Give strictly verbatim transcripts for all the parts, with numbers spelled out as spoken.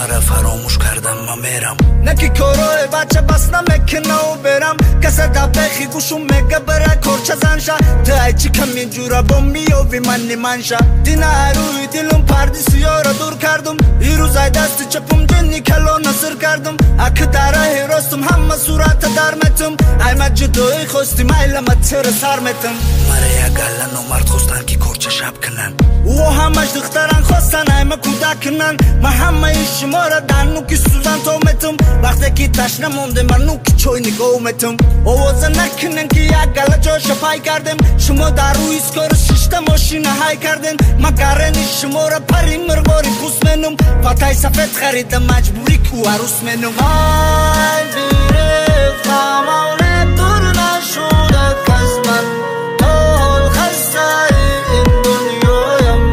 مرا فراموش کردم من میرم نکی کارای بچه بس نمیکنه و برم کسی دبخی گوشو میگه بره کرچه زنشه تای چی کمی جورا با میوی من نیمنشه دینه روی دلم پردی سیاه را دور کردم ای روزای دست چپم جنی کلو نصر کردم اک داره راستم همه صورت در متم ای مجدوی خوستی میلم تر سر متم مرا یک گلن و مرد خوستن که کرچه شب کنن و همش دختران خواستن ای ما کودکنن ما همه ایش ما را در نوکی سوزن تو متم وقتی که تشنه مونده من نوکی چوی نگاه متم آوازه نکنن که یک گله جاش پای کردم شما در روی اسکار ششته ماشینه های کردن ما گرنی شما را پری مرغاری پوست منم فتای سفید خریدم مجبوری کو عروس منم ای بیره خمانه دور نشده کس من حال خسته این دنیایم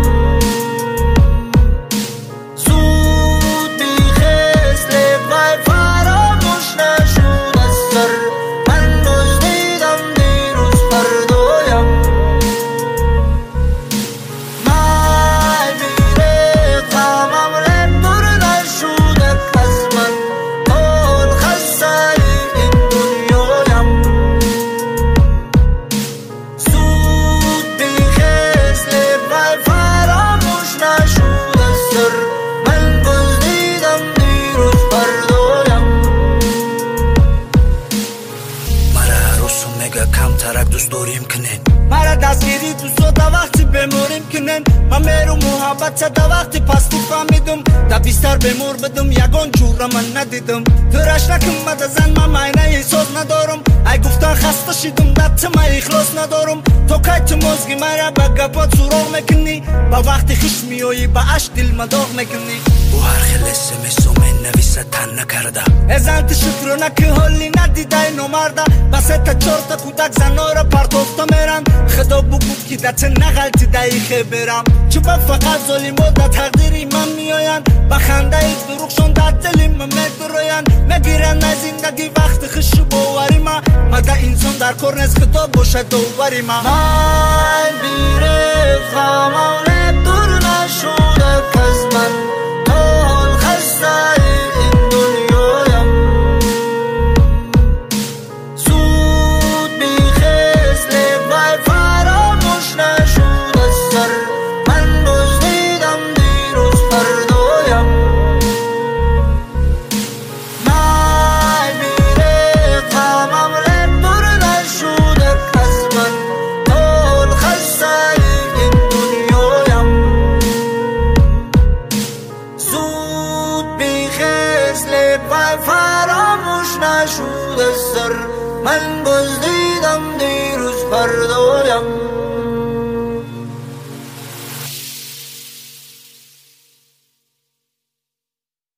زود بیخست لبای فراموش نشود از سر من دزدیدم دیروز فردایم مای بیره تمام دور نشده از من حال خسته این دنیایم زود بیخست لبای فراموش نشود از سر من دزدیدم دیروز فردایم مرا عروسم میگه کم ترک دوست داریم کنین مرا دستگیری دوست دا وقتی بموریم کنن من میرو محبت دا وقتی پستی فهمیدم دا بیستر بمور بدم یگان جورا من ندیدم ترش نکن مد زن من معنی احساس ندارم ای گفتن خسته شیدم دت من اخلاص ندارم تو کت مزگی مرا با گپات سراغ میکنی با وقتی خش میایی با اش دل مداغ میکنی او هر خیلی سمیسو من نویسه تن نکرده ازن تشکر نکه حالی ندیده اینو مرده بس تا چارتا کودک زنارا پرتوفتا میرن خدا بگود که دت نغلطی دقیقه برم چوبا فقط ظالم و دا تقدیری من میاین بخنده ایز دروغشون دا دلی من میدروین میگیرن از زندگی وقت خش باوری ما مده انسان در کار نیست خدا باشه دوباری ما من بیره خمانه دور نشده کس من حال خسته این دنیایم زود بیخست لبای فراموش نشود از سر من دزدیدم دیروز فردایم مای بیره تمام دور نشده از من حال خسته این دنیایم زود بیخست لبای فراموش نشود از سر من دزدیدم دیروز فردا